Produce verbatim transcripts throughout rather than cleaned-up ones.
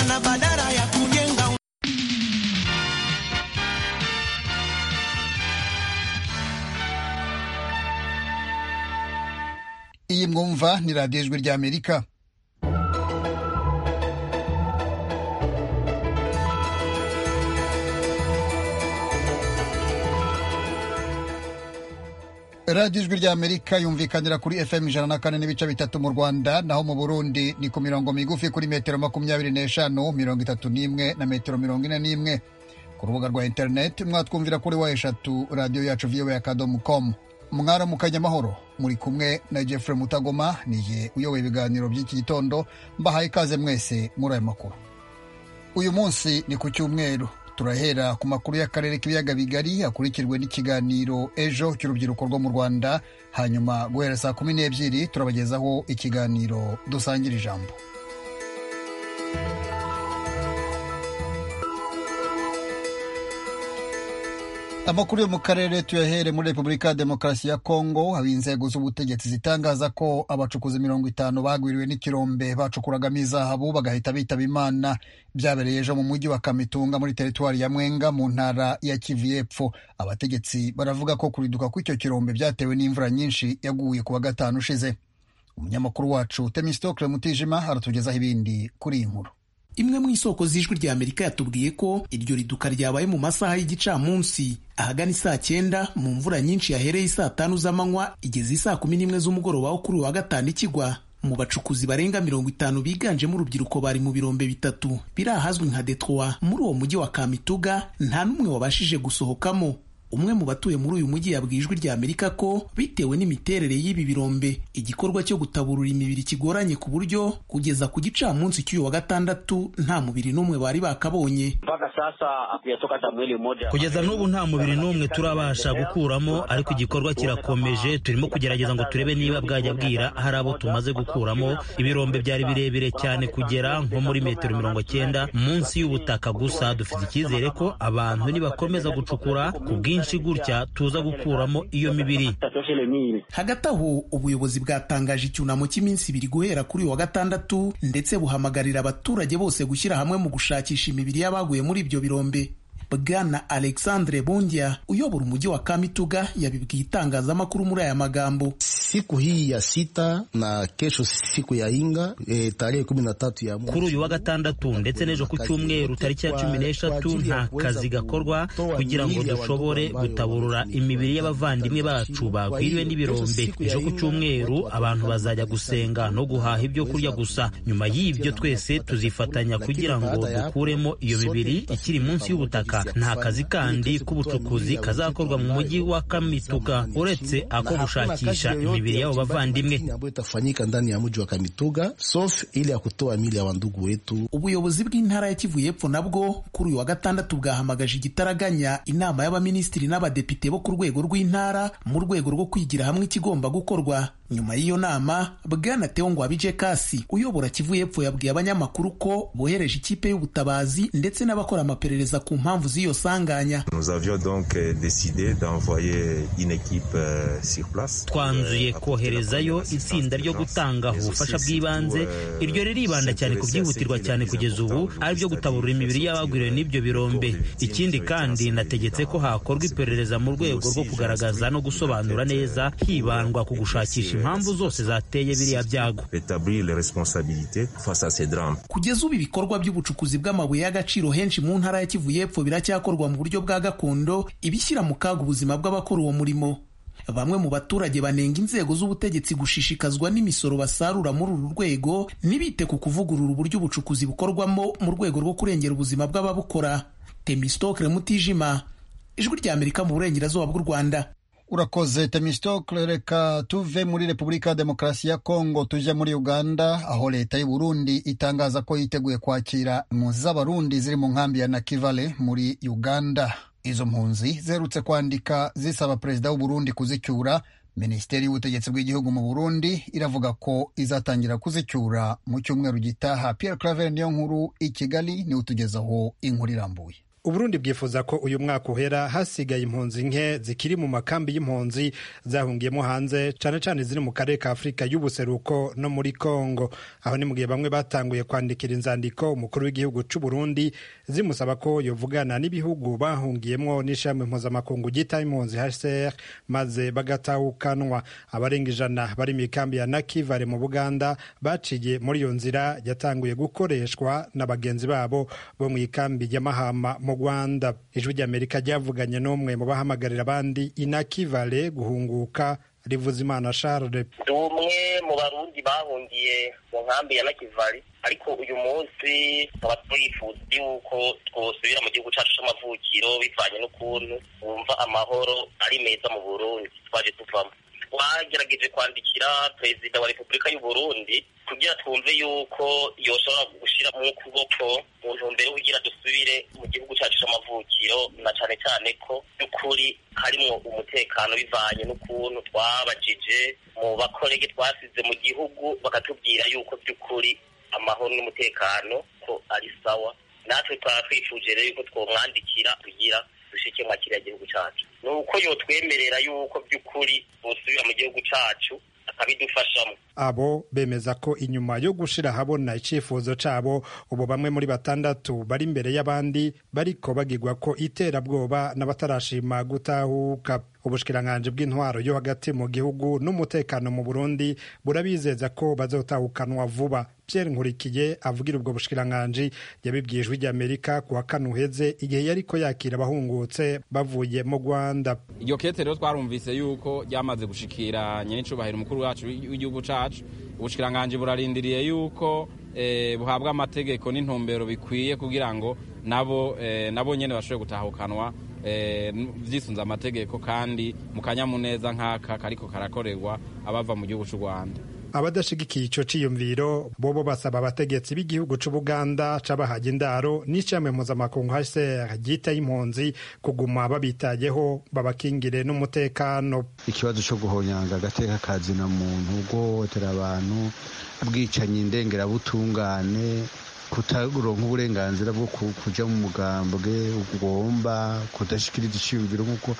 kugombana badala ya kujenga. Iyi mwumva ni radiyo Ijwi ry'Amerika. radiyo Ijwi ry'Amerika yumvikanira kuri F M ijana na kane n'ibice bitatu mu Rwanda, naho mu Burundi ni ku mirongo migufi kuri metero makumyabiri n'eshanu, mirongo itatu n'imwe na metero mirongo ine n'imwe. Ku rubuga rwa interineti mwatwumvira kuri wa eshatu radiyo yacu v o a akadomo com. Mwaramukanye amahoro, muri kumwe na Jeffrey Mutagoma, nije uyoboye ibiganiro by'iki gitondo, mbahaye ikaze mwese muri aya makuru. Uyu munsi ni ku Cyumweru, turahera ku makuru y'akarere k'ibiyaga bigari akurikirwe n'ikiganiro ejo cy'urubyiruko rwo mu Rwanda, hanyuma guhera saa kumi n'ebyiri turabagezaho ikiganiro dusangira ijambo. Amakuru yo mu karere tuyahere muri Repubulika ya Demokarasi ya Kongo, aho inzego z'ubutegetsi zitangaza ko abacukuzi mirongo itanu bagwiriwe n'ikirombe bacukuragamo izahabu bagahita bitaba Imana. Byabereye ejo mu mujyi wa Kamitunga muri teritwari ya Mwenga mu ntara ya Kivu y'Epfo. Abategetsi baravuga ko kuriduka kw'icyo kirombe byatewe n'imvura nyinshi yaguye ku wa gatanu ushize. Umunyamakuru wacu Temistokle Mutijima aratugezaho ibindi kuri iyi nkuru. Imwe mu isoko z'Ijwi ry'Amerika yatubwiye ko iryo riduka ryabaye mu masaha y'igicamunsi ahagana saa cyenda mu mvura nyinshi yahereye saa tanu z'amanywa igeze saa kumi n'imwe z'umugoroba wo kuri wa gatanu ikigwa. Mu bacukuzi barenga mirongo itanu biganjemo urubyiruko bari mu birombe bitatu biri ahazwi nka Detroit muri uwo mujyi wa Kamituga, nta n'umwe wabashije gusohokamo. Umwe mu batuye muri uyu mujyi yabwiye Ijwi ry'Amerika ko bitewe n'imiterere y'ibi birombe igikorwa cyo gutaburura imibiri kigoranye ku buryo kugeza ku gicamunsi cy'uyu wa gatandatu nta mubiri n'umwe bari bakabonye. Kugeza n'ubu nta mubiri n'umwe turabasha gukuramo, ariko igikorwa kirakomeje. Turimo kugerageza ngo turebe niba bwajya bwira hari abo tumaze gukuramo. Ibirombe byari birebire cyane kugera nko muri metero mirongo cyenda munsi y'ubutaka, gusa dufite icyizere ko abantu nibakomeza gucukura ku bwinshi gutya tuza gukuramo iyo mibiri. Hagati aho ubuyobozi bwatangaje icyunamo cy'iminsi ibiri guhera kuri wa gatandatu, ndetse buhamagarira abaturage bose gushyira hamwe mu gushakisha imibiri y'abaguye muri ibyo birombe. Bwana Alexandre Bondia uyobora umujyi wa Kamituga yabibwiye itangazamakuru muri aya magambo: siku hii ya sita na kesho siku ya inga e, tarehe kumi na tatu ya kuri uyu wa gatandatu ndetse n'ejo ku Cyumweru tariki ya cumi n'eshatu nta kazi gakorwa kugira ngo dushobore gutaburura imibiri y'abavandimwe bacu bagwiriwe n'ibirombe. Ejo ku Cyumweru abantu bazajya gusenga no guhaha ibyo kurya gusa. Nyuma y'ibyo twese tuzifatanya kugira ngo dukuremo iyo mibiri ikiri munsi y'ubutaka. Nta kazi kandi k'ubucukuzi kazakorwa mu mujyi wa Kamituga uretse ako gushakisha imibiri y'abo bavandimwe. Ubuyobozi bw'intara ya Kivu y'Epfo nabwo kuri uyu wa gatandatu bwahamagaje igitaraganya inama y'abaminisitiri n'abadepite bo ku rwego rw'intara mu rwego rwo kwigira hamwe ikigomba gukorwa. Nyuma y'iyo nama, Bwana Theo Ngwabije Kasi uyobora Kivu y'Epfo yabwiye abanyamakuru ko bohereje ikipe y'ubutabazi ndetse n'abakora amaperereza ku mpamvu z'iyo sanganya. Twanzuye koherezayo itsinda ryo gutanga ubufasha bw'ibanze. Iryo riribanda cyane ku byihutirwa cyane kugeza ubu, ari byo gutaburura imibiri y'abagwiriwe n'ibyo birombe. Ikindi kandi nategetse ko hakorwa iperereza mu rwego rwo kugaragaza no gusobanura neza, hibandwa ku gushakisha impamvu zose zateye biriya byago. Kugeza ubu ibikorwa by'ubucukuzi bw'amabuye y'agaciro henshi mu ntara ya Kivu y'Epfo biracyakorwa mu buryo bwa gakondo, ibishyira mu kaga ubuzima bw'abakora uwo murimo. Bamwe mu baturage banenga inzego z'ubutegetsi gushishikazwa n'imisoro basarura muri uru rwego, ntibite ku kuvugurura uburyo ubucukuzi bukorwamo mu rwego rwo kurengera ubuzima bw'ababukora. Temistokle Mutijima, Ijwi ry'Amerika mu burengerazuba bw'u Rwanda. Urakoze Temistokle. Reka tuve muri Repubulika ya Demokarasi ya Kongo tujya muri Uganda, aho leta y'u Burundi itangaza ko yiteguye kwakira impunzi z'abarundi ziri mu nkambi ya Nakivale muri Uganda. Izo mpunzi zerutse kwandika zisaba perezida w'u Burundi kuzicyura. Minisiteri y'ubutegetsi bw'igihugu mu Burundi iravuga ko izatangira kuzicyura mu cyumweru gitaha. Pierre Claver niyo nkuru i Kigali ni utugezaho inkuru irambuye. Uburundi bwifuza ko uyu mwaka uhera hasigaye impunzi nke zikiri mu makambi y'impunzi zahungiyemo hanze cane cane ziri mu karere ka Afrika y'ubuseruko no muri Kongo. Aho ni mu gihe bamwe batanguye kwandikira inzandiko umukuru w'igihugu c'u Burundi zimusaba ko yovugana n'ibihugu bahungiyemwo n'ishami mpuzamakungu ryita impunzi H C R maze bagatahukanwa. Abarenga ijana bari mu kambi ya Nakivale mu Buganda baciye muri iyo nzira yatanguye gukoreshwa na bagenzi babo bo mu ikambi ya Mahama mu Rwanda. Ijwi ry'Amerika ryavuganye n'umwe mu bahamagarira abandi i Nakivale guhunguka, Rivuzimana Charles. Umwe mu barundi bahungiye mu nkambi ya Nakivale, ariko uyu munsi tukaba twifuza yuko twosubira mu gihugu cyacu c'amavukiro bivanye n'ukuntu wumva amahoro ari meza mu Burundi twaje tuvamo. Twagerageje kwandikira Perezida wa Repubulika y'u Burundi kugira twumve yuko yoshobora gushira mu kuboko mu ntumbero kugira dusubire mu gihugu cyacu c'amavukiro, na cane cyane ko by'ukuri harimwo umutekano bivanye n'ukuntu twabajije mu bakorege twasize mu gihugu bakatubwira yuko by'ukuri amahoro n'umutekano ko ari sawa. Natwe twafifuje rero yuko twomwandikira kugira dushike mu kiriya gihugu cyacu, nuko yotwemerera yuko by'ukuri busubira mu gihugu cyacu akabidufashamo. Abo bemeza ko inyuma yo gushira habona icifuzo cabo ubu bamwe muri batandatu bari imbere y'abandi bariko bagirwa ko iterabwoba n'abatarashima gutahuka. Ubushikiranganje bw'intwaro yo hagati mu gihugu n'umutekano mu Burundi burabizeza ko bazotahukanwa vuba. Pierre Nkurikiye avugira ubwo bushikiranganje yabibwijwe ry'Amerika kuwa kane uheze igihe yariko yakira abahungutse bavuye mu Rwanda. Iyo kete rero twarumvise yuko ryamaze gushikira nyenicubahiro umukuru wacu w'igihugu cacu. Ubushikiranganje burarindiriye yuko eh, buhabwa amategeko n'intumbero bikwiye kugira ngo nabo eh, nabo nyene bashobore gutahukanwa eh, vyisunza amategeko kandi mu kanyamuneza nk'aka kariko karakorerwa abava mu gihugu c'u Rwanda. Abadashigikiye ico ciyumviro bobo basaba abategetsi b'igihugu c'u Buganda cabahaje indaro n'icame mpuzamakungu H C R ryita impunzi kuguma babitayeho babakingire n'umutekano. Ikibazo co guhonyanga agateka kazina muntu, guhohotera abantu, bwicanyi indengera butungane, kutaronka uburenganzira bwo kuja mu mugambwe ugomba, kudashikiriza iciyumviro nk'uko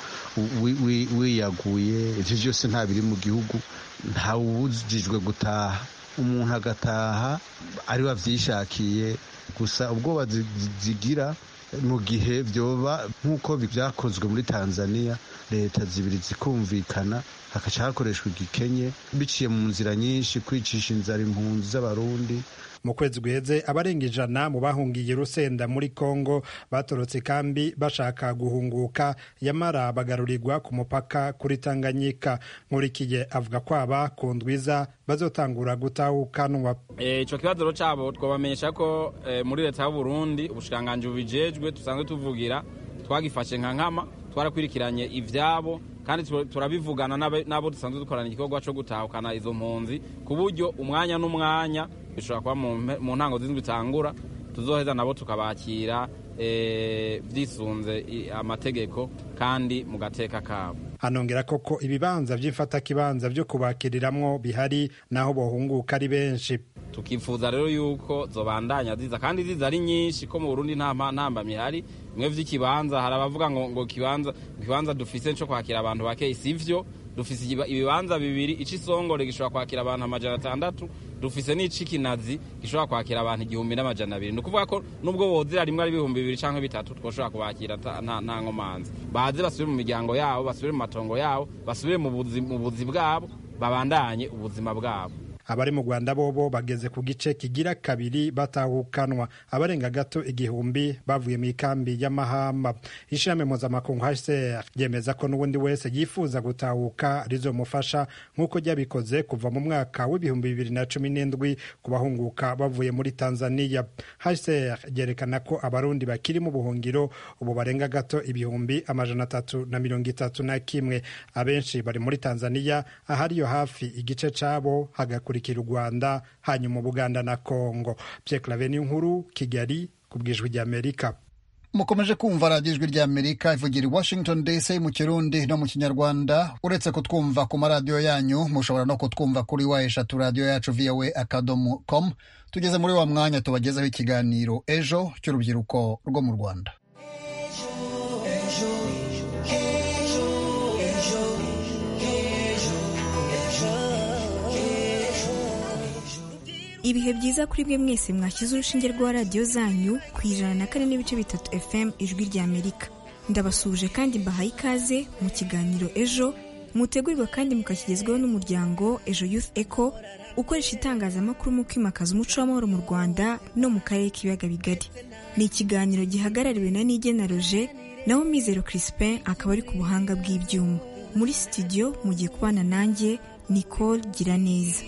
wiyaguye, ivyo vyose nta biri mu gihugu. Ntawubujijwe gutaha, umuntu agataha ari wavyishakiye gusa ubwoba zigira mu gihe vyoba nk'uko vyakozwe muri Tanzania, leta zibiri zikumvikana hakaca hakoreshwa igikenye biciye mu nzira nyinshi kwicisha inzara impunzi z'abarundi. Mu kwezi guheze abarenga ijana mu bahungiye Rusenda muri Kongo batorotse kambi bashaka guhunguka, yamara bagarurirwa ku mupaka kuri Tanganyika. Nkurikiye avuga ko aba kundwiza bazotangura gutahukanwa. Ico kibazo cabo twabamenyesha ko e, muri leta y'u Burundi ubushikanganje bubijejwe tusanzwe tuvugira twagifashe nka nkama, twarakwirikiranye ivyabo kandi turabivugana nabo dusanzwe dukorana igikorwa cyo gutahukana izo mpunzi ku buryo umwanya n'umwanya bishobora kuba mu ntango z'indwi itangura tuzoheza nabo tukabakira e, vyisunze amategeko kandi mu gateka kabo. Anongera koko ibibanza vy'imfata kibanza vyo kubakiriramwo bihari naho bohunguka ari benshi. Tukifuza rero yuko zobandanya ziza kandi ziza ari nyinshi ko mu Burundi nta ntamba mihari mwe vy'ikibanza. Hari abavuga ngo ngo kibanza kibanza dufise cyo kwakira abantu bake, sivyo. Dufise ibibanza bibiri, ici Songore gishobora kwakira abantu amajana atandatu, dufise n'ici Kinazi gishobora kwakira abantu igihumbi n'amajana abiri. Nukuvuga ko nubwo bozira rimwe ari ibihumbi bibiri canke bitatu twoshobora kubakira nta nta nkomanzi. Baze basubire mu miryango yabo, basubire mu matongo yabo, basubire mu buzi mu buzi bwabo, babandanye ubuzima bwabo. Abari mu Rwanda bobo bageze ku gice kigira kabiri batahukanwa, abarenga gato igihumbi bavuye mu ikambi ya Mahama. Ishami mpuzamakungu H C R yemeza ko n'ubundi wese yifuza gutahuka rizomufasha nk'uko ryabikoze kuva mu mwaka w'ibihumbi bibiri na cumi n'indwi ku bahunguka bavuye muri Tanzania. H C R yerekana ko abarundi bakiri mu buhungiro ubu barenga gato ibihumbi amajana atatu na mirongo itatu na kimwe. Abenshi bari muri Tanzania, ahariyo hafi igice cabo hagakura kurikira u Rwanda, hanyuma Buganda na Kongo. Pierre Claver Nkuru, Kigali, kubwijwi ry'Amerika. Mukomeje kumva radiyo ijwi ry'Amerika ivugira i Washington D C mu Kirundi no mu Kinyarwanda. Uretse kutwumva ku maradiyo yanyu, mushobora no kutwumva kuri wa eshatu radiyo yacu V O A akadomo com. Tugeze muri wa mwanya tubagezaho ikiganiro ejo cy'urubyiruko rwo mu Rwanda. ibihe byiza kuri bwe mwese mwashyize urushinge rwa radiyo zanyu ku ijana na kane n'ibice bitatu F M ijwi rya Amerika. Ndabasuhuje kandi mbahaye ikaze mu kiganiro ejo mutegurirwa kandi mukakigezweho n'umuryango Ejo Youth Echo ukoresha itangazamakuru mu kwimakaza umuco w'amahoro mu Rwanda no mu karere k'ibiyaga bigari. Ni ikiganiro gihagarariwe na Nigena Roger naho Mizero Crispin akaba ari ku buhanga bw'ibyuma. Muri studio mugiye kubana nanjye Nicole Giraneza.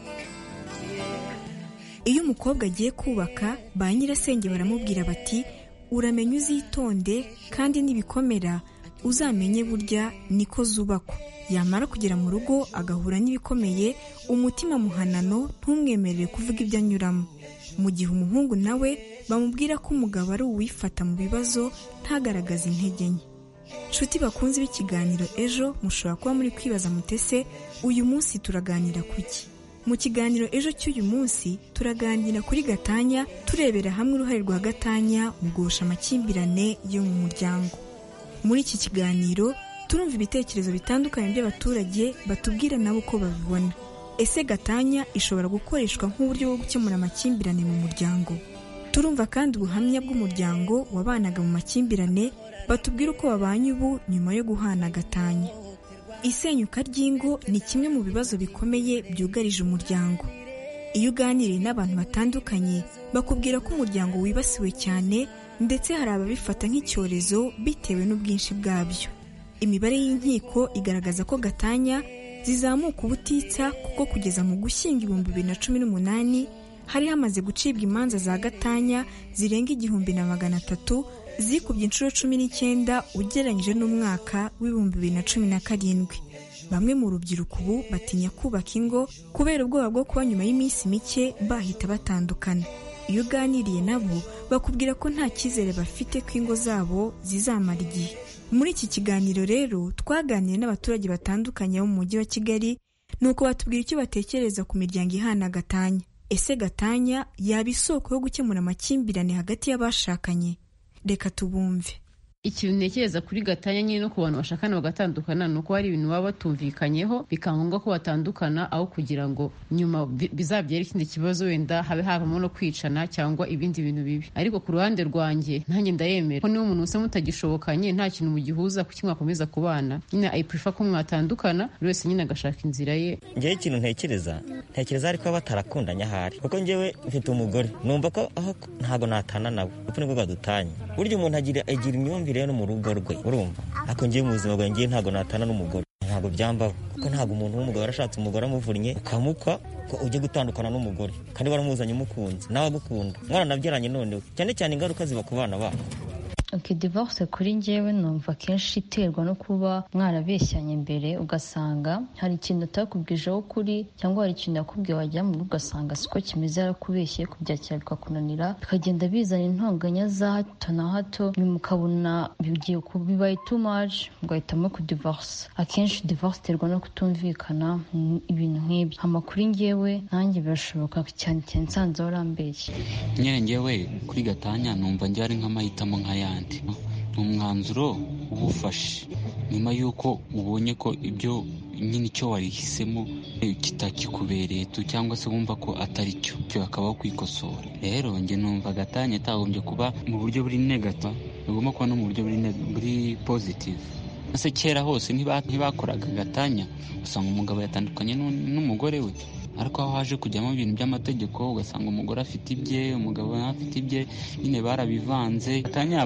Iyo umukobwa agiye kubaka ba nyirasenge baramubwira bati uramenye uzitonde kandi nibikomera uzamenye burya niko zubakwa. Yamara kugera mu rugo agahura n'ibikomeye umutima muhanano ntumwemerere kuvuga ibyo anyuramo. Mu gihe umuhungu nawe bamubwira ko umugabo ari uwifata mu bibazo ntagaragaza intege nke. Nshuti bakunze b'ikiganiro ejo mushobora kuba muri kwibaza mutese uyu munsi turaganira kuki? Mu kiganiro ejo cy'uyu munsi turaganira kuri gatanya turebera hamwe uruhare rwa gatanya mu guhosha amakimbirane yo mu muryango. Muri iki kiganiro turumva ibitekerezo bitandukanye by'abaturage batubwira nabo uko babibona. Ese gatanya ishobora gukoreshwa nk'uburyo bwo gukemura amakimbirane mu muryango? Turumva kandi ubuhamya bw'umuryango wabanaga mu makimbirane batubwira uko babanye ubu nyuma yo guhana gatanya. Isenyuka ry'ingo ni kimwe mu bibazo bikomeye byugarije umuryango. Iyo uganiriye n'abantu batandukanye bakubwira ko umuryango wibasiwe cyane ndetse hari ababifata nk'icyorezo bitewe n'ubwinshi bwabyo. Imibare y'inkiko igaragaza ko gatanya zizamuka ubutitsa kuko kugeza mu Gushyingo ibihumbi bibiri na cumi n'umunani hari hamaze gucibwa imanza za gatanya zirenga igihumbi na magana atatu zikubye inshuro cumi n'icyenda ugereranyije n'umwaka w'ibihumbi bibiri na cumi na karindwi. Bamwe mu rubyiruko ubu batinya kubaka ingo kubera ubwoba bwo kuba nyuma y'iminsi mike bahita batandukana. Iyo uganiriye nabo bakubwira ko nta cyizere bafite ko ingo zabo zizamara igihe. Muri iki kiganiro rero twaganiriye n'abaturage batandukanye bo mu mujyi wa Kigali nuko batubwira icyo batekereza ku miryango ihana gatanya. Ese gatanya yaba isoko yo gukemura amakimbirane hagati y'abashakanye? Reka tubumve. Ikintu ntekereza kuri gatanya nyine no ku bantu bashakana bagatandukana nuko hari ibintu baba batumvikanyeho bikangombwa ko batandukana aho kugira ngo nyuma bizabyere ikindi kibazo wenda habe havamo no kwicana cyangwa ibindi bintu bibi. Ariko ku ruhande rwanjye nanjye ndayemera ko niba umuntu wese mutagishobokanye nta kintu mugihuza kuki mwakomeza kubana, nyine I prefer ko mwatandukana buri wese nyine agashaka inzira ye. Ngewe ikintu ntekereza ntekereza ariko batarakundanye ahari kuko ngewe mfite umugore numva ko aho ntago natana nawe uko nibwo badutanye. Burya umuntu agira agira imyumvire no mu rugo rwe urumva ako ngiye mu buzima bwanjye ntago natana n'umugore ntago byambaho kuko ntago umuntu w'umugabo arashatse umugore amuvunnye ukamukwa ko ujye gutandukana n'umugore kandi waramuzanye umukunzi nawe agukunda mwaranabyaranye none cyane cyane ingaruka ziba ku bana babo. Okay, divorce kuri njyewe numva kenshi iterwa no kuba mwarabeshyanye mbere ugasanga hari ikintu utakubwijeho kuri cyangwa hari ikintu yakubwiye wajya mu rugo ugasanga siko kimeze yarakubeshye kubyakira bikakunanira bikagenda bizana intonganya za hato na hato nyuma ukabona bigiye bibaye too much ugahitamo ku divorce. Akenshi divorce iterwa no kutumvikana ibintu nk'ibyo. Amakuru njyewe nanjye birashoboka cyane cyane nsanze warambeshye. Nyine njyewe kuri gatanya numva njye ari nk'amahitamo nk'aya ni umwanzuro ubufashe nyuma y'uko ubonye ko ibyo nyine icyo warihisemo kitakikubereye tu cyangwa se wumva ko atari cyo cyo akabaho kwikosora. Rero njye numva gatanya itagombye kuba mu buryo buri negative bigomba kuba no mu buryo buri positive. Ese kera hose ntibakoraga gatanya usanga umugabo yatandukanye n'umugore we ariko aho haje kujyamo ibintu by'amategeko ugasanga umugore afite ibye umugabo afite ibye nyine barabivanze. Gatanya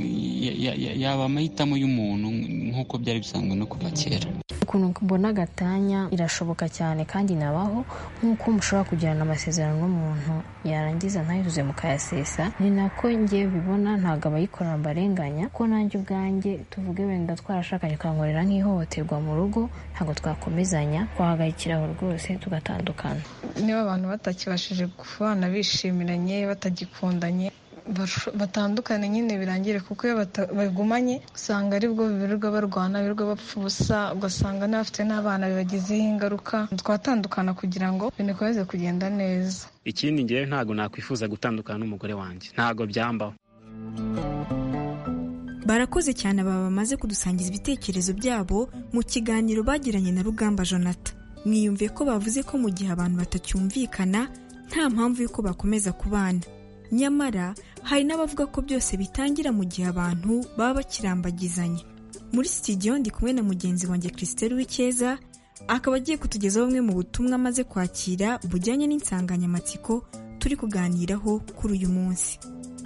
yaba amahitamo y'umuntu nk'uko byari bisanzwe no kuva kera. Ukuntu mbona gatanya irashoboka cyane kandi nabaho nk'uko mushobora kugirana amasezerano n'umuntu yarangiza ntayuzuze mukayasesa ni nako ngiye bibona ntabwo abayikora barenganya ko nanjye ubwanjye tuvuge wenda twarashakanye kankorera nk'ihohoterwa mu rugo ntabwo twakomezanya twahagayikiraho rwose tugatandukana. Niba abantu batakibashije kubana bishimiranye batagikundanye batandukane nyine birangire kuko iyo bagumanye usanga aribwo birirwa barwana birirwa bapfa ubusa ugasanga n'abafite n'abana bibagizeho ingaruka. Twatandukana kugira ngo ibintu bikomeze kugenda neza. Ikindi ngewe ntabwo nakwifuza gutandukana n'umugore wanjye ntabwo byambaho. barakoze cyane aba bamaze kudusangiza ibitekerezo byabo mu kiganiro bagiranye na Rugamba Jonathan. Mwiyumviye ko bavuze ko mu gihe abantu batacyumvikana nta mpamvu y'uko bakomeza kubana, nyamara hari n'abavuga ko byose bitangira mu gihe abantu baba bakirambagizanya. Muri studio ndi kumwe na mugenzi wanjye Christelle Wikeza, akaba agiye kutugezaho bumwe mu butumwa amaze kwakira bujyanye n'insanganyamatsiko turi kuganiraho kuri uyu munsi.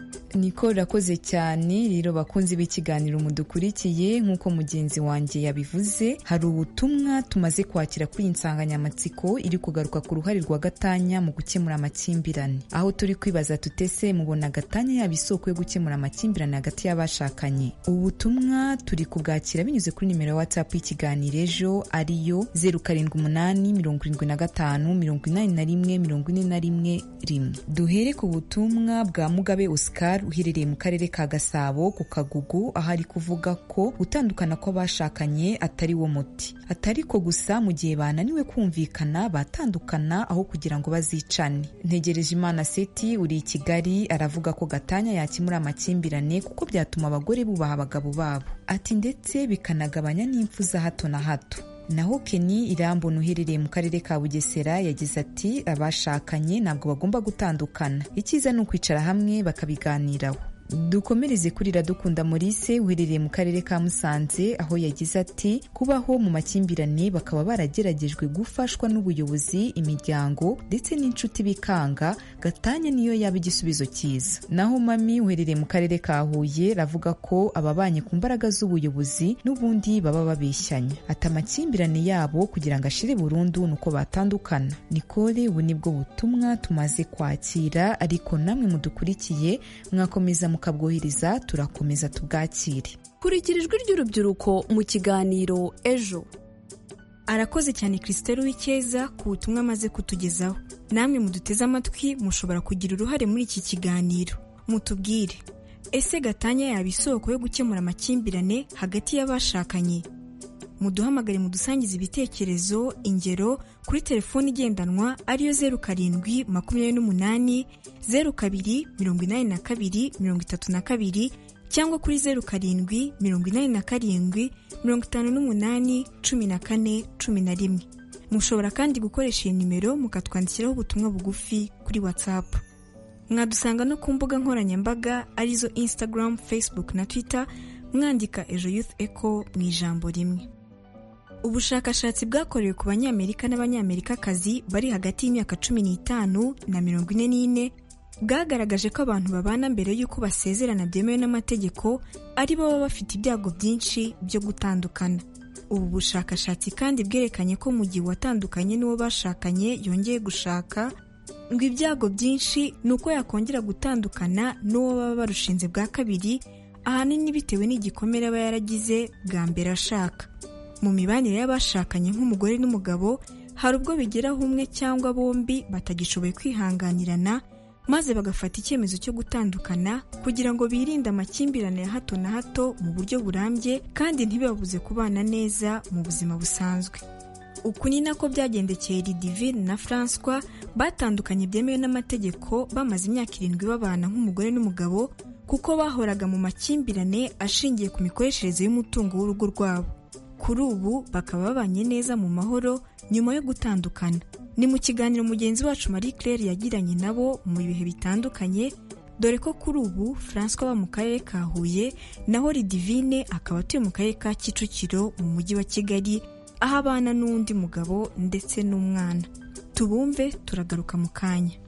Niko rakoze cyane rero bakunzi b'ikiganiro mudukurikiye, nk'uko mugenzi wanjye yabivuze, hari ubutumwa tumaze kwakira kuri insanganyamatsiko iri kugaruka ku ruhare rwa gatanya mu gukemura amakimbirane, aho turi kwibaza tutese mubona gatanya yaba isoko yo gukemura amakimbirane hagati y'abashakanye. Ubu butumwa turi kubwakira binyuze kuri nimero ya WhatsApp y'ikiganiro ejo ariyo zeru karindwi umunani mirongo irindwi na gatanu mirongo inani na rimwe mirongo ine na rimwe rimwe. Duhere ku butumwa bwa Mugabe Oscar uherereye mu karere ka Gasabo ku Kagugu, aho ari kuvuga ko gutandukana kw'abashakanye atari wo muti, atari ko gusa mu gihe bananiwe kumvikana batandukana aho kugira ngo bazicane. Ntegereje Imana Seti uri i Kigali aravuga ko gatanya yakemura amakimbirane kuko byatuma abagore bubaha abagabo babo, ati ndetse bikanagabanya n'impfu za hato na hato. Naho Kenny Irambona uherereye mu karere ka Bugesera yagize ati abashakanye ntabwo bagomba gutandukana, icyiza ni ukwicara hamwe bakabiganiraho. Dukomereze kuri Iradukunda Maurice uherereye mu karere ka Musanze, aho yagize ati kubaho mu makimbirane bakaba barageragejwe gufashwa n'ubuyobozi, imiryango ndetse n'inshuti bikanga, gatanya niyo yaba igisubizo cyiza. Naho Mami uherereye mu karere ka Huye ravuga ko ababanye ku mbaraga z'ubuyobozi n'ubundi baba babeshyanya, ati amakimbirane yabo kugira ngo ashire burundu nuko batandukana. Nicole, ubu nibwo butumwa tumaze kwakira, ariko namwe mudukurikiye mwakomeza mukabwohereza turakomeza tubwakire. Kurikira ijwi ry'urubyiruko mu kiganiro ejo. Arakoze cyane Christelle Wikeza ku butumwa amaze kutugezaho. Namwe muduteze amatwi mushobora kugira uruhare muri iki kiganiro. Mutubwire, ese gatanya yaba isoko yo gukemura amakimbirane hagati y'abashakanye? Muduhamagare mudusangize ibitekerezo, ingero kuri telefoni igendanwa ariyo zeru karindwi makumyabiri n'umunani zeru kabiri mirongo inani na kabiri mirongo itatu na kabiri cyangwa kuri zeru karindwi mirongo inani na karindwi mirongo itanu n'umunani cumi na kane cumi na rimwe. Mushobora kandi gukoresha iyi nimero mukatwandikiraho ubutumwa bugufi kuri WhatsApp. Mwadusanga no ku mbuga nkoranyambaga arizo Instagram, Facebook na Twitter, mwandika Ejo Youth Echo mu ijambo rimwe. Ubushakashatsi bwakorewe ku banyamerika n'abanyamerikakazi bari hagati y'imyaka cumi n'itanu na mirongo ine n'ine bwagaragaje ko abantu babana mbere y'uko basezerana byemewe n'amategeko ari bo baba bafite ibyago byinshi byo gutandukana. Ubu bushakashatsi kandi bwerekanye ko mu gihe watandukanye n'uwo bashakanye yongeye gushaka, ngo ibyago byinshi ni uko yakongera gutandukana n'uwo baba barushinze bwa kabiri, ahanini bitewe n'igikomere aba yaragize bwa mbere ashaka. Mu mibanire y'abashakanye nk'umugore n'umugabo hari ubwo bigeraho umwe cyangwa bombi batagishoboye kwihanganirana, maze bagafata icyemezo cyo gutandukana kugira ngo birinde amakimbirane ya hato na hato mu buryo burambye kandi ntibibabuze kubana neza mu buzima busanzwe. Uku ni nako byagendekeye Ludivine na François, batandukanye byemewe n'amategeko bamaze imyaka irindwi babana nk'umugore n'umugabo kuko bahoraga mu makimbirane ashingiye ku mikoreshereze y'umutungo w'urugo rwabo. Kuri ubu bakaba babanye neza mu mahoro nyuma yo gutandukana. Ni mu kiganiro mugenzi wacu Marie Claire yagiranye nabo mu bihe bitandukanye, dore ko kuri ubu François aba mu karere ka Huye naho Ludivine akaba atuye mu karere ka Kicukiro mu mujyi wa Kigali, aho abana n'undi mugabo ndetse n'umwana. Tubumve turagaruka mu kanya.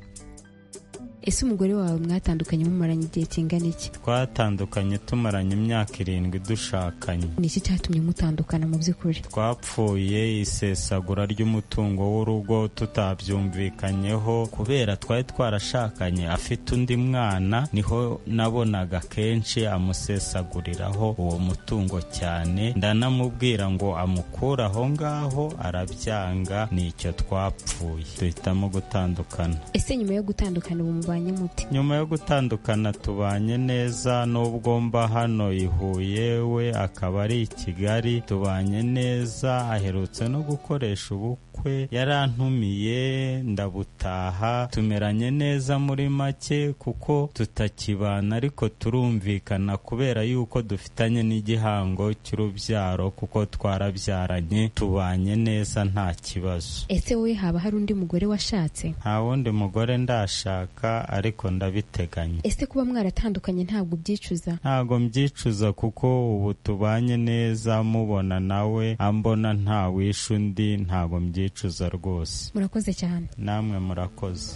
Ese umugore wawe mwatandukanye mumaranye igihe kingana iki? Twatandukanye tumaranye imyaka irindwi dushakanye. Ni iki cyatumye mutandukana mu by'ukuri? Twapfuye isesagura ry'umutungo w'urugo tutabyumvikanyeho, kubera twari twarashakanye afite undi mwana, niho nabonaga kenshi amusesaguriraho uwo mutungo cyane, ndanamubwira ngo amukure aho ngaho arabyanga, nicyo twapfuye duhitamo gutandukana. Ese nyuma yo gutandukana ubu mubanye mute? Nyuma yo gutandukana tubanye neza, nubwo mba hano i Huye we akaba ari i Kigali, tubanye neza. Aherutse no gukoresha ubukwe, yarantumiye ndabutaha, tumeranye neza muri make kuko tutakibana ariko turumvikana kubera yuko dufitanye n'igihango cy'urubyaro kuko twarabyaranye, tubanye neza nta kibazo. Ese wowe haba hari undi mugore washatse? Nta wundi mugore ndashaka ariko ndabiteganya. Ese kuba mwaratandukanye ntabwo ubyicuza? Ntabwo mbyicuza kuko ubu tubanye neza, mubona nawe ambona nta wishe undi, ntabwo mbyicuza rwose. Murakoze cyane. Namwe murakoze.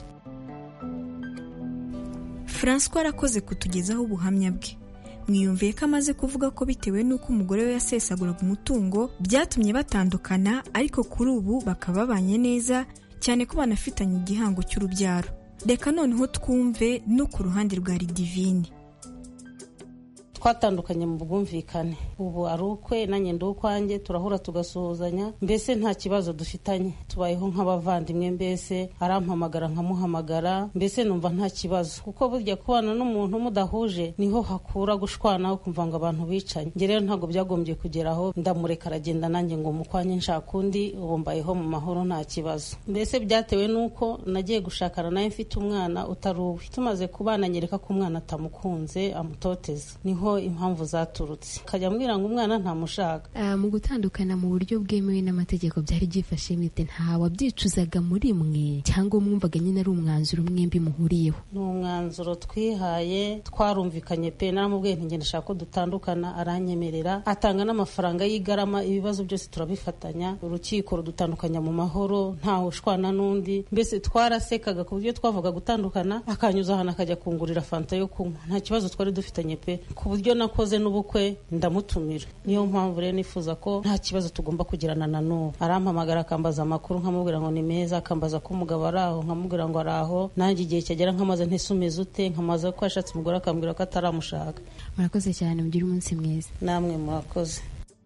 François arakoze kutugezaho ubuhamya bwe. Mwiyumviye ko amaze kuvuga ko bitewe n'uko umugore we yasesaguraga umutungo byatumye batandukana, ariko kuri ubu bakaba babanye neza cyane ko banafitanye igihango cy'urubyaro. Reka noneho twumve no ku ruhande rwa Ridivine. Twatandukanye mu bwumvikane, ubu ari ukwe nanjye ndi ukwanjye, turahura tugasuhuzanya, mbese nta kibazo dufitanye, tubayeho nk'abavandimwe, mbese arampamagara nkamuhamagara, mbese numva nta kibazo, kuko burya kubana n'umuntu mudahuje niho hakura gushwana ukumva ngo abantu bicanye. Nge rero ntabwo byagombye kugeraho, ndamureka aragenda nanjye ngo mukwanye nshaka undi, ubu mbayeho mu mahoro nta kibazo. Mbese byatewe n'uko nagiye gushakana nawe mfite umwana utari uwe, tumaze kubana nyereka ko umwana atamukunze amutoteza, niho impamvu zaturutse, kajya mbwira ngo umwana ntamushaka. Uh, mu gutandukana mu buryo bwemewe n'amategeko byari byifashe mite? Nta wabyicuzaga muri mwe cyangwa mwumvaga nyine ari umwanzuro mwembi muhuriyeho? Ni umwanzuro twihaye, twarumvikanye pe, naramubwiye nti ngenda shaka ko dutandukana, aranyemerera, atanga n'amafaranga y'igarama, ibibazo byose turabifatanya, urukiko rudutandukanya mu mahoro ntaho ushwana n'undi, mbese twarasekaga ku buryo twavuga gutandukana akanyuza ahantu akajya kungurira fanta yo kunywa, nta kibazo twari dufitanye pe, ku buryo nakoze n'ubukwe ndamutumira. Niyo mpamvu rero nifuza ko nta kibazo tugomba kugirana na n'ubu. Arampamagara akambaza amakuru nkamubwira ngo ni meza, akambaza ko umugabo ari aho nkamubwira ngo ari aho, nanjye igihe cyagera nkamaze ntisumeze ute, nkamaze ko yashatse umugore akambwira ko ataramushaka. Murakoze cyane, mugire umunsi mwiza. Namwe murakoze.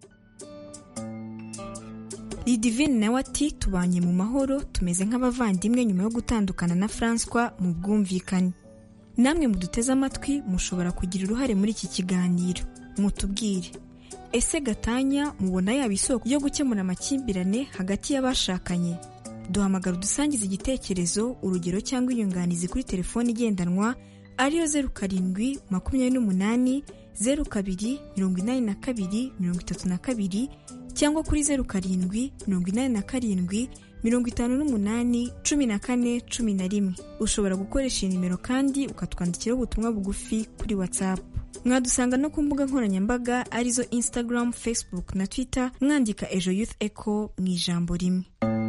Ridivine nawe ati tubanye mu mahoro, tumeze nk'abavandimwe nyuma yo gutandukana na François mu bwumvikane. Namwe muduteze amatwi mushobora kugira uruhare muri iki kiganiro, mutubwire ese gatanya mubona yaba isoko yo gukemura amakimbirane hagati y'abashakanye? Duhamagara udusangiza igitekerezo, urugero cyangwa inyunganizi kuri telefoni igendanwa ariyo zeru karindwi makumyabiri n'umunani zeru kabiri mirongo inani na kabiri mirongo itatu na kabiri cyangwa kuri zeru karindwi mirongo inani na karindwi mirongo itanu n'umunani cumi na kane cumi na rimwe. Ushobora gukoresha iyi nimero kandi ukatwandikiraho ubutumwa bugufi kuri WhatsApp. Mwadusanga no ku mbuga nkoranyambaga arizo Instagram, Facebook na Twitter, mwandika Ejo Youth Echo mu ijambo rimwe.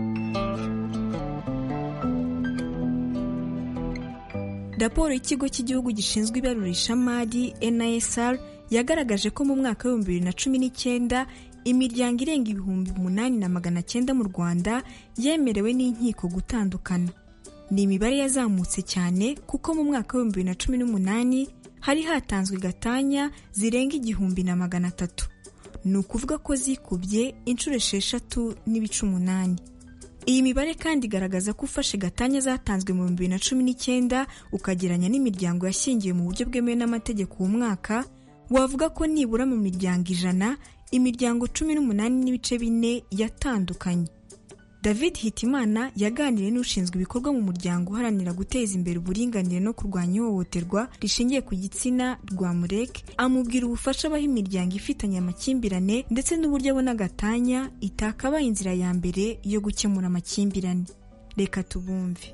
Raporo y'ikigo cy'igihugu gishinzwe ibarurishamari N I S R yagaragaje ko mu mwaka w'ibihumbi bibiri na cumi n'icyenda imiryango irenga ibihumbi umunani na magana cyenda mu Rwanda yemerewe n'inkiko gutandukana. Ni imibare yazamutse cyane kuko mu mwaka w'ibihumbi bibiri na cumi n'umunani hari hatanzwe gatanya zirenga igihumbi na magana atatu. Ni ukuvuga ko zikubye inshuro esheshatu n'ibice umunani. Iyi mibare kandi igaragaza ko ufashe gatanya zatanzwe mu bihumbi bibiri na cumi n'icyenda ukageranya n'imiryango yashyingiwe mu buryo bwemewe n'amategeko uwo mwaka, wavuga ko nibura mu miryango ijana imiryango cumi n'umunani n'ibice bine yatandukanye. David Hitimana yaganiriye n'ushinzwe ibikorwa mu muryango uharanira guteza imbere uburinganire no kurwanya ihohoterwa rishingiye ku gitsina rwa Mureke, amubwira ubufasha abaha imiryango ifitanye amakimbirane ndetse n'uburyo abona gatanya itakabaye inzira ya mbere yo gukemura amakimbirane. Reka tubumve.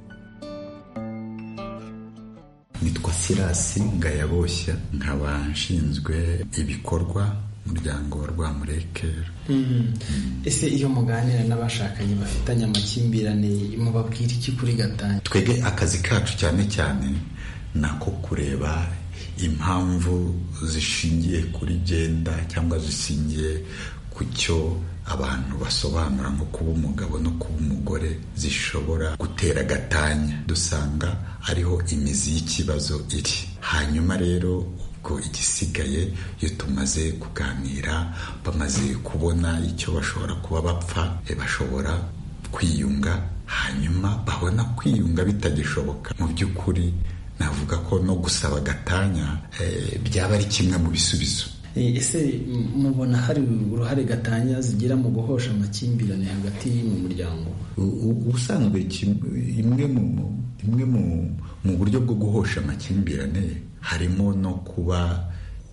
Nitwa Sirasi Ngayaboshya, nkaba nshinzwe ibikorwa umuryango wa Rwamureke. Ese iyo muganira n'abashakanye bafitanye amakimbirane mubabwira iki kuri gatanya? Twege akazi kacu cyane cyane nako kureba impamvu zishingiye kuri genda cyangwa zishingiye ku cyo abantu basobanura nko kuba umugabo no kuba umugore zishobora gutera gatanya. Dusanga ariho imizi y'ikibazo iri. Hanyuma rero ko igisigaye iyo tumaze kuganira, bamaze kubona icyo bashobora kuba bapfa, bashobora kwiyunga, hanyuma babona kwiyunga bitagishoboka. Mu by'ukuri navuga ko no gusaba gatanya eh, byaba ari kimwe mu bisubizo. Ese mubona hari uruhare gatanya zigira mu guhosha amakimbirane hagati mu muryango? Ubusanzwe imwe mu imwe mu buryo bwo guhosha amakimbirane harimo no kuba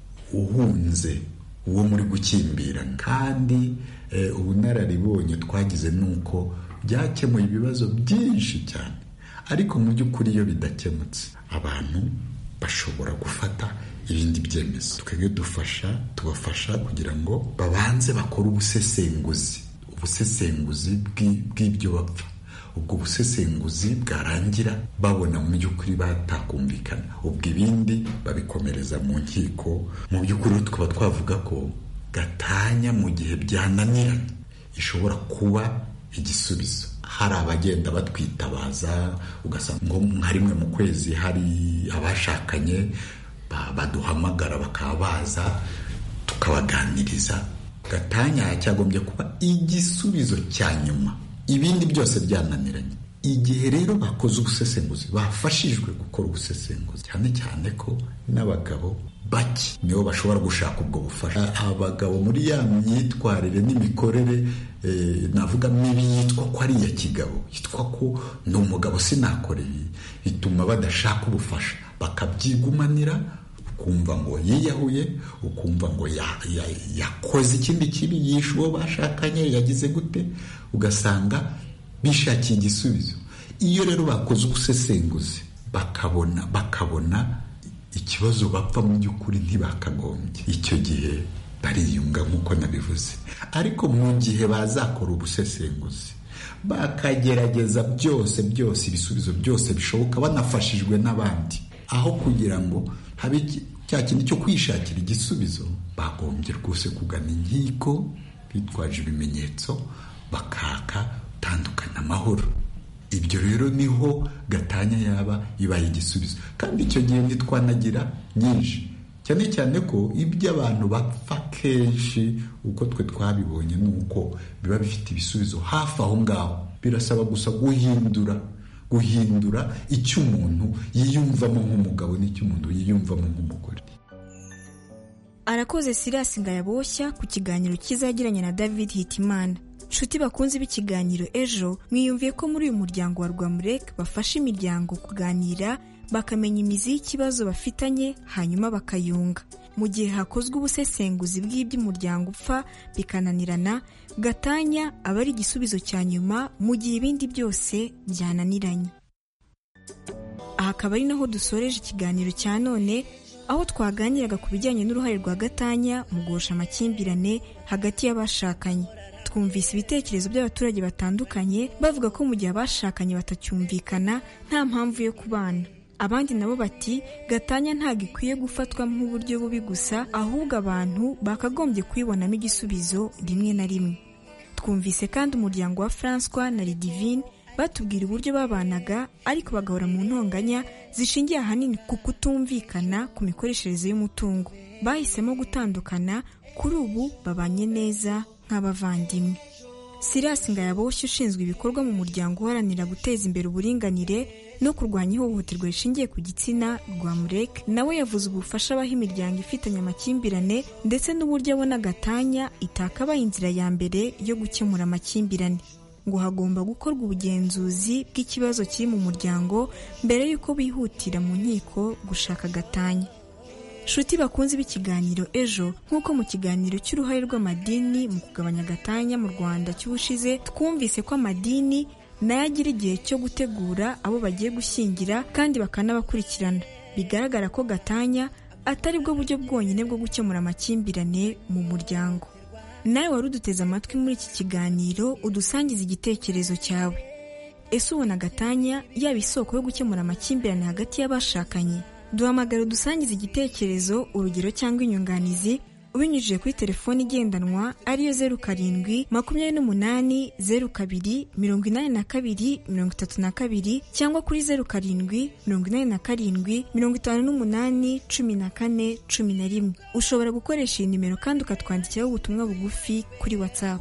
uhunze uwo muri gukimbirana, kandi eh, ubunararibonye twagize nuko byakemuye ibibazo byinshi cyane. Ariko mu by'ukuri iyo bidakemutse abantu bashobora gufata ibindi byemezo. Twebwe dufasha tubafasha kugira ngo babanze bakore ubusesenguzi ubusesenguzi bw'ibyo bapfa. Ubwo busesenguzi bwarangira babona mu by'ukuri batakumvikana, ubwo ibindi babikomereza mu nkiko. Mu by'ukuri tukaba twavuga ko gatanya mu gihe byananiranye ishobora kuba igisubizo. Hari abagenda batwitabaza, ugasanga ngo nka rimwe mu kwezi hari abashakanye baduhamagara bakaba baza tukabaganiriza. Gatanya cyagombye kuba igisubizo cya nyuma, ibindi byose byananiranye. Igihe rero bakoze ubusesenguzi, bafashijwe gukora ubusesenguzi, cyane cyane ko n'abagabo bake nibo bashobora gushaka ubwo bufasha. Abagabo muri ya myitwarire n'imikorere eh, navuga mibi yitwa ko ari iya kigabo, yitwa ko ni umugabo sinakoreye, bituma badashaka ubufasha, bakabyigumanira. Ukumva ngo yiyahuye, ukumva ngo yakoze ikindi kibi, yishe uwo bashakanye, yagize gute, ugasanga bishakiye igisubizo. Iyo rero bakoze ubusesenguzi bakabona bakabona ikibazo bapfa mu by'ukuri ntibakagombye, icyo gihe bariyunga nk'uko nabivuze. Ariko mu gihe bazakora ubusesenguzi bakagerageza byose byose ibisubizo byose bishoboka banafashijwe n'abandi, aho kugira ngo habe cya kintu cyo kwishakira igisubizo, bagombye rwose kugana inkiko bitwaje ibimenyetso bakaka tandukana amahoro. Ibyo rero niho gatanya yaba ibaye igisubizo. Kandi icyo gihe ntitwanagira nyinshi, cyane cyane ko ibyo abantu bapfa kenshi uko twe twabibonye nuko biba bifite ibisubizo hafi aho ngaho. Birasaba gusa guhindura guhindura icyo umuntu yiyumvamo nk'umugabo n'icyo umuntu yiyumvamo nk'umugore. Arakoze Silas Ngayaboshya ku kiganiro kizagiranye na David Hitimana. Nshuti bakunze b'ikiganiro ejo, mwiyumviye ko muri uyu muryango wa Rwamurek bafasha imiryango kuganira bakamenya imizi y'ikibazo bafitanye hanyuma bakayunga. Mu gihe hakozwe ubusesenguzi bw'iby'umuryango upfa bikananirana, gatanya aba ari igisubizo cya nyuma mu gihe ibindi byose byananiranye. Aha akaba ari naho dusoreje ikiganiro cya none, aho twaganiraga ku bijyanye n'uruhare rwa gatanya mu guhosha amakimbirane hagati y'abashakanye. Twumvise ibitekerezo by'abaturage batandukanye bavuga ko mu gihe abashakanye batacyumvikana nta mpamvu yo kubana. Abandi nabo bati gatanya ntabwo ikwiye gufatwa nk'uburyo bubi gusa, ahubwo abantu bakagombye kwibonamo igisubizo rimwe na rimwe. Twumvise kandi umuryango wa François na Lidivine batubwira uburyo babanaga ariko bagahora mu ntonganya zishingiye ahanini ku kutumvikana ku mikoreshereze y'umutungo. Bahisemo gutandukana, kuri ubu babanye neza nk'abavandimwe. Silas Ngayaboshya ushinzwe ibikorwa mu muryango uharanira guteza imbere uburinganire no kurwanya ihohoterwa rishingiye ku gitsina Rwamurek, nawe yavuze ubufasha abaha imiryango ifitanye amakimbirane ndetse n'uburyo abona gatanya itakabaye inzira ya mbere yo gukemura amakimbirane. Ngo hagomba gukorwa ubugenzuzi bw'ikibazo kiri mu muryango mbere y'uko bihutira mu nkiko gushaka gatanya. Nshuti bakunze b'ikiganiro ejo, nk'uko mu kiganiro cy'uruhare rw'amadini mu kugabanya gatanya mu Rwanda cy'ubushize, twumvise ko amadini nayo agira igihe cyo gutegura abo bagiye gushyingira kandi bakanabakurikirana. Bigaragara ko gatanya atari bwo buryo bwonyine bwo gukemura amakimbirane mu muryango. Nawe wari uduteze amatwi muri iki kiganiro, udusangiza igitekerezo cyawe. Ese ubona gatanya yaba isoko yo gukemura amakimbirane hagati y'abashakanye? Duhamagara udusangiza igitekerezo, urugero cyangwa inyunganizi ubinyujije kuri telefoni igendanwa ariyo zeru karindwi makumyabiri n'umunani zeru kabiri mirongo inani na kabiri mirongo itatu na kabiri cyangwa kuri zeru karindwi mirongo inani na karindwi mirongo itanu n'umunani cumi na kane cumi na rimwe. Ushobora gukoresha iyi nimero kandi ukatwandikiraho ubutumwa bugufi kuri WhatsApp.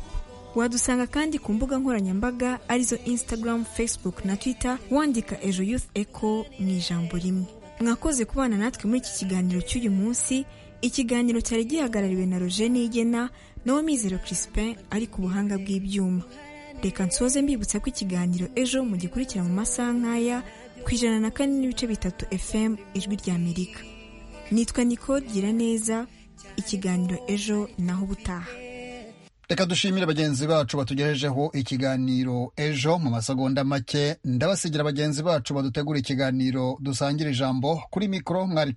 Wadusanga kandi ku mbuga nkoranyambaga arizo Instagram, Facebook na Twitter wandika Ejo Youth Echo mu ijambo rimwe. Mwakoze kubana natwe muri iki kiganiro cy'uyu munsi. Ikiganiro cyari gihagarariwe na Roger Nigena nawe Mizero Crispin ari ku buhanga bw'ibyuma. Reka nsoze mbibutsa ko ikiganiro Ejo mu gikurikira mu masaha nk'aya ku ijana na kane n'ibice bitatu F M Ijwi rya Amerika. Nitwa Nicole Giraneza. Ikiganiro Ejo naho ubutaha. Reka dushimire bagenzi bacu batugejejeho ikiganiro Ejo mu masegonda make. Ndabasigira bagenzi bacu badutegura ikiganiro dusangira ijambo. Kuri mikoro mwari